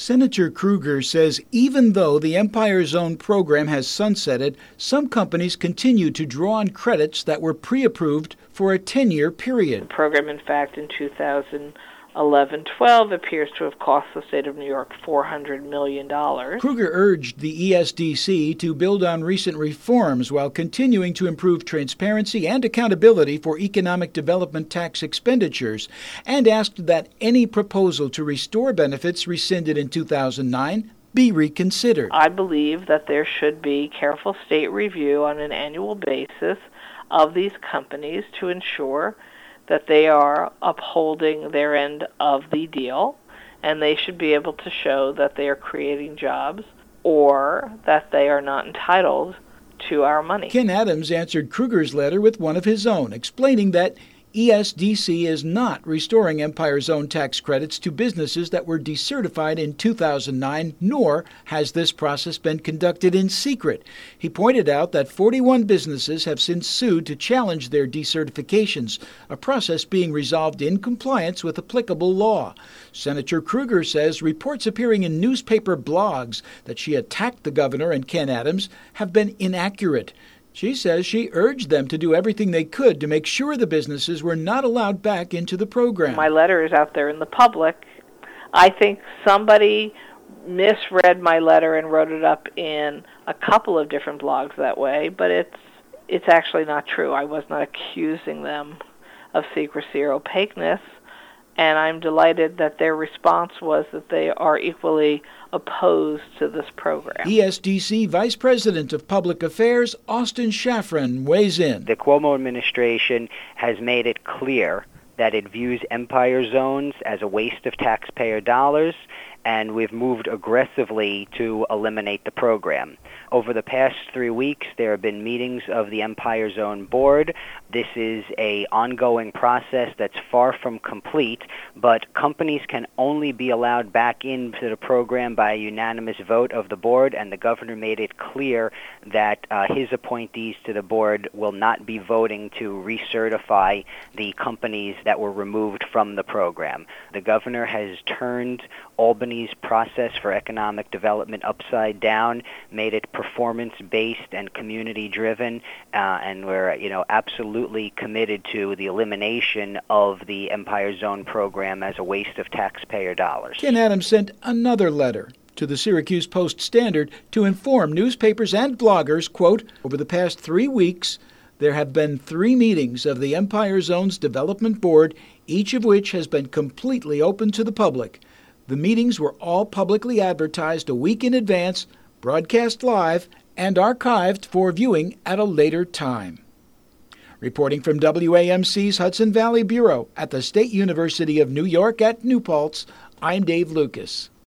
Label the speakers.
Speaker 1: Senator Krueger says even though the Empire Zone program has sunsetted, some companies continue to draw on credits that were pre-approved for a 10-year period.
Speaker 2: The program, in fact, in 2011-12 appears to have cost the state of New York $400 million.
Speaker 1: Krueger urged the ESDC to build on recent reforms while continuing to improve transparency and accountability for economic development tax expenditures, and asked that any proposal to restore benefits rescinded in 2009 be reconsidered.
Speaker 2: I believe that there should be careful state review on an annual basis of these companies to ensure that they are upholding their end of the deal, and they should be able to show that they are creating jobs or that they are not entitled to our money.
Speaker 1: Ken Adams answered Krueger's letter with one of his own, explaining that ESDC is not restoring Empire Zone tax credits to businesses that were decertified in 2009, nor has this process been conducted in secret. He pointed out that 41 businesses have since sued to challenge their decertifications, a process being resolved in compliance with applicable law. Senator Krueger says reports appearing in newspaper blogs that she attacked the governor and Ken Adams have been inaccurate. She says she urged them to do everything they could to make sure the businesses were not allowed back into the program.
Speaker 2: My letter is out there in the public. I think somebody misread my letter and wrote it up in a couple of different blogs that way, but it's actually not true. I was not accusing them of secrecy or opaqueness, and I'm delighted that their response was that they are equally opposed to this program.
Speaker 1: ESDC Vice President of Public Affairs Austin Shafran weighs in.
Speaker 3: The Cuomo administration has made it clear that it views Empire Zones as a waste of taxpayer dollars, and we've moved aggressively to eliminate the program. Over the past 3 weeks, there have been meetings of the Empire Zone Board. This is an ongoing process that's far from complete, but companies can only be allowed back into the program by a unanimous vote of the board, and the governor made it clear that his appointees to the board will not be voting to recertify the companies that were removed from the program. The governor has turned Albany's process for economic development upside down, made it performance-based and community-driven, and we're absolutely committed to the elimination of the Empire Zone program as a waste of taxpayer dollars.
Speaker 1: Ken Adams sent another letter to the Syracuse Post-Standard to inform newspapers and bloggers, quote, over the past 3 weeks, there have been 3 meetings of the Empire Zone's Development Board, each of which has been completely open to the public. The meetings were all publicly advertised a week in advance, broadcast live, and archived for viewing at a later time. Reporting from WAMC's Hudson Valley Bureau at the State University of New York at New Paltz, I'm Dave Lucas.